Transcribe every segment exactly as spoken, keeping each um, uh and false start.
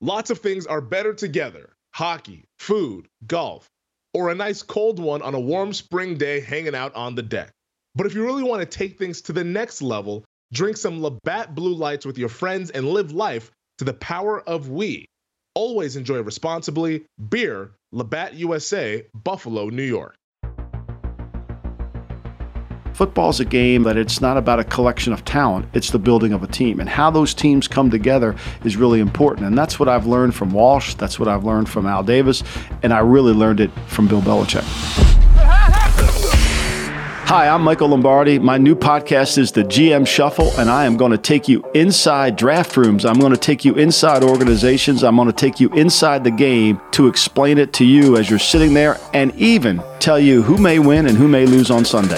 Lots of things are better together. Hockey, food, golf, or a nice cold one on a warm spring day hanging out on the deck. But if you really want to take things to the next level, drink some Labatt Blue Lights with your friends and live life to the power of we. Always enjoy responsibly. Beer, Labatt U S A, Buffalo, New York. Football is a game that it's not about a collection of talent, it's the building of a team. And how those teams come together is really important. And that's what I've learned from Walsh, that's what I've learned from Al Davis, and I really learned it from Bill Belichick. Hi, I'm Michael Lombardi. My new podcast is the G M Shuffle, and I am going to take you inside draft rooms. I'm going to take you inside organizations. I'm going to take you inside the game to explain it to you as you're sitting there and even tell you who may win and who may lose on Sunday.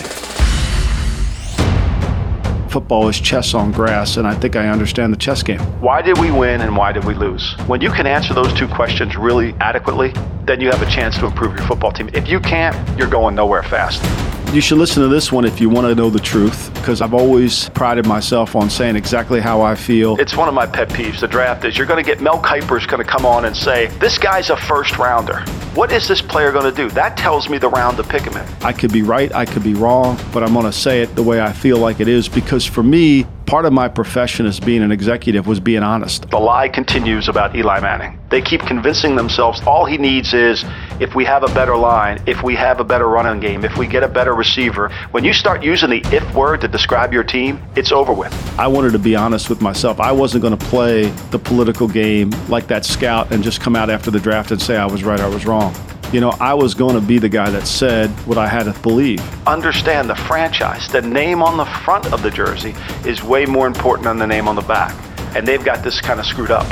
Football is chess on grass, and I think I understand the chess game. Why did we win and why did we lose? When you can answer those two questions really adequately, then you have a chance to improve your football team. If you can't, you're going nowhere fast. You should listen to this one if you want to know the truth, because I've always prided myself on saying exactly how I feel. It's one of my pet peeves. The draft is you're going to get Mel Kiper's going to come on and say, this guy's a first rounder. What is this player going to do? That tells me the round to pick him in. I could be right, I could be wrong, but I'm going to say it the way I feel like it is, because for me, part of my profession as being an executive was being honest. The lie continues about Eli Manning. They keep convincing themselves all he needs is if we have a better line, if we have a better running game, if we get a better receiver. When you start using the if word to describe your team, it's over with. I wanted to be honest with myself. I wasn't going to play the political game like that scout and just come out after the draft and say I was right, I was wrong. You know, I was going to be the guy that said what I had to believe. Understand the franchise, the name on the front of the jersey is way more important than the name on the back. And they've got this kind of screwed up.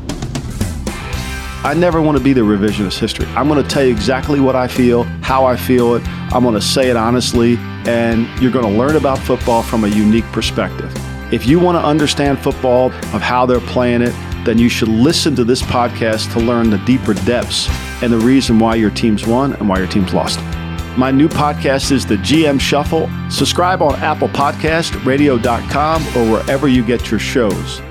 I never want to be the revisionist history. I'm going to tell you exactly what I feel, how I feel it. I'm going to say it honestly, and you're going to learn about football from a unique perspective. If you want to understand football, of how they're playing it, then you should listen to this podcast to learn the deeper depths and the reason why your team's won and why your team's lost. My new podcast is the G M Shuffle. Subscribe on Apple Podcast, radio dot com, or wherever you get your shows.